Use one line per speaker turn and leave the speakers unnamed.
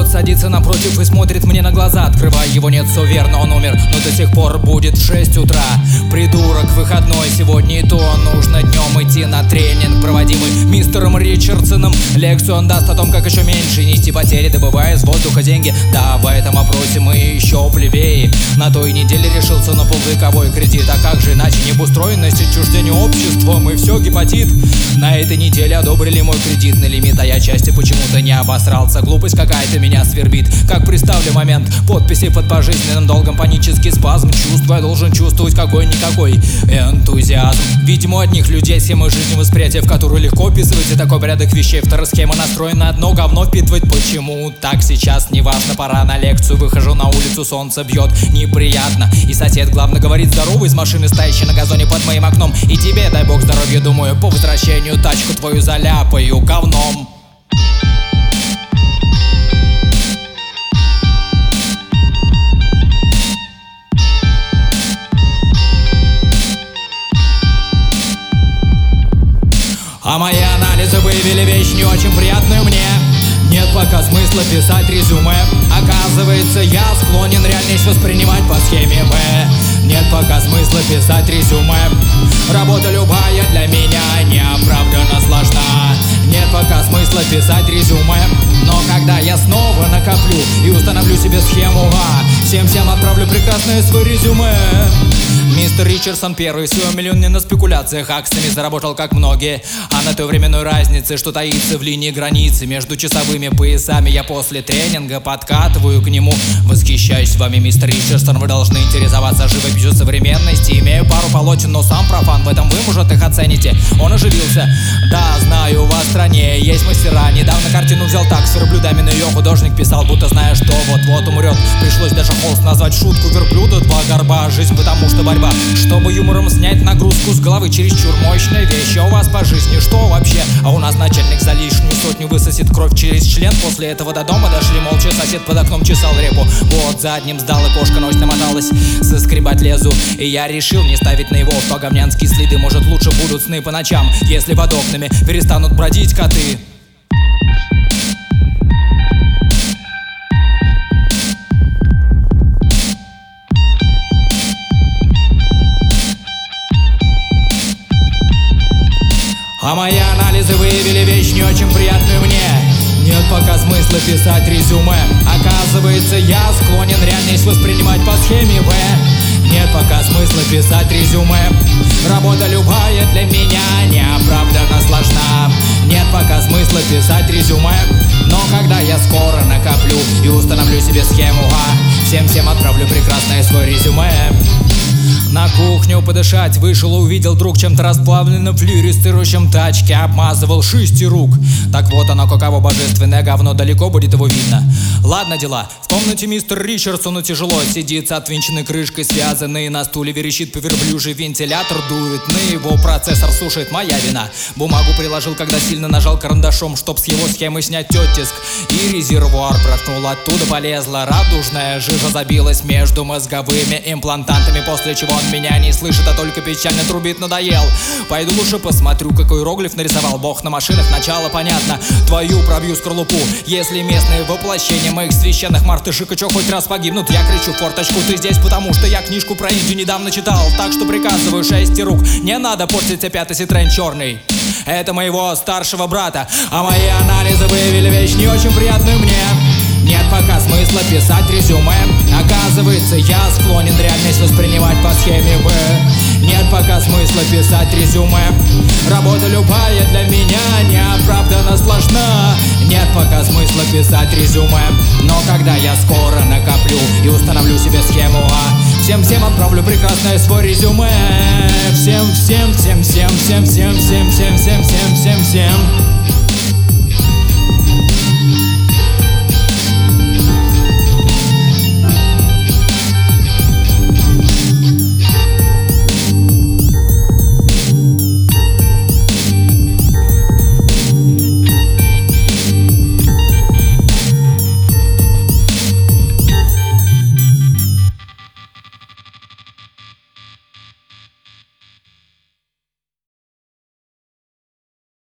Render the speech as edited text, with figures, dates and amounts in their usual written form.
Тот садится напротив и смотрит мне на глаза. Открываю его, нет, все верно, он умер, но до сих пор будет в 6 утра. Придурок, выходной сегодня, и то нужно днем идти на тренинг, проводимый мистером Ричардсоном. Лекцию он даст о том, как еще меньше нести потери, добывая из воздуха деньги. Да, в этом опросе мы еще плебеи. На той неделе решился на полвековой кредит. А как же иначе, необустроенность, отчуждение обществом и все гепатит. На этой неделе одобрили мой кредитный лимит, а я части почему-то не обосрался. Глупость какая-то меня свербит. Как представлю момент подписи под пожизненным долгом, панический спазм чувств. Я должен чувствовать какой-никакой энтузиазм. Видимо, у одних людей схемы жизни восприятия, в которую легко описывать, и такой порядок вещей. Вторая схема настроена на одно говно впитывать. Почему так сейчас? Неважно, пора на лекцию. Выхожу на улицу, солнце бьет, неприятно. И сосед главно говорит здоровый из машины, стоящей на газоне под моим окном. И тебе, дай бог здоровья, думаю, по возвращению тачку твою заляпаю говном. А мои анализы выявили вещь не очень приятную мне. Нет пока смысла писать резюме. Оказывается, я склонен реальность воспринимать по схеме Б. Нет пока смысла писать резюме. Работа любая для меня неоправданно сложна. Нет пока смысла писать резюме. Но когда я снова накоплю и установлю себе схему А, всем отправлю прекрасное свое резюме. Мистер Ричардсон первый в своем миллионе на спекуляциях акциями заработал как многие. А на той временной разнице, что таится в линии границы между часовыми поясами, я после тренинга подкатываю к нему. Восхищаюсь вами, мистер Ричардсон, вы должны интересоваться живописью современности. Имею пару полотен, но сам профан, в этом вы, может, их оцените. Он оживился. Да, знаю, у вас в стране есть мастера. Недавно картину взял так, с верблюдами на ее художник писал, будто зная, что вот-вот умрет. Пришлось даже холст назвать шутку верблюда, два горба, жизнь потому что борьба. Чтобы юмором снять нагрузку с головы, чересчур мощная вещь. А у вас по жизни что вообще? А у нас начальник за лишнюю сотню высосет кровь через член. После этого до дома дошли молча, сосед под окном чесал репу. Вот задним сдал, и кошка ночь намоталась, соскребать лезу. И я решил не ставить на его по-говнянские следы. Может, лучше будут сны по ночам, если под окнами перестанут бродить коты. А мои анализы выявили вещь не очень приятную мне. Нет пока смысла писать резюме. Оказывается, я склонен реальность воспринимать по схеме Б. Нет пока смысла писать резюме. Работа любая для меня неоправданно сложна. Нет пока смысла писать резюме. Но когда я скоро накоплю и установлю себе схему А, всем отправлю прекрасное свое резюме. На кухню подышать вышел, увидел друг чем-то расплавленным флюоресцирующим тачке, обмазывал 6 рук. Так вот оно, каково божественное говно, далеко будет его видно. Ладно дела, в комнате мистер Ричардсону тяжело сидит с отвинченной крышкой, связанный на стуле верещит по верблюжий вентилятор дует, на его процессор сушит, моя вина. Бумагу приложил, когда сильно нажал карандашом, чтоб с его схемы снять оттиск. И резервуар проткнул, оттуда полезла радужная жижа, забилась между мозговыми имплантантами, после чего он меня не слышит, а только печально трубит, надоел. Пойду лучше посмотрю, какой иероглиф нарисовал бог на машинах, начало понятно. Твою пробью скорлупу, если местные воплощения моих священных мартышек и чё хоть раз погибнут. Я кричу в форточку, ты здесь, потому что я книжку про Индию недавно читал. Так что приказываю 6 рук, не надо портить опять Citroёn черный. Это моего старшего брата. А мои анализы выявили вещь не очень приятную мне. Нет пока смысла писать резюме. Оказывается, я склонен реальность воспринимать по схеме Б. Нет пока смысла писать резюме. Работа любая для меня неоправданно сложна. Нет пока смысла писать резюме. Но когда я скоро накоплю и установлю себе схему А, всем отправлю прекрасное свое резюме. Всем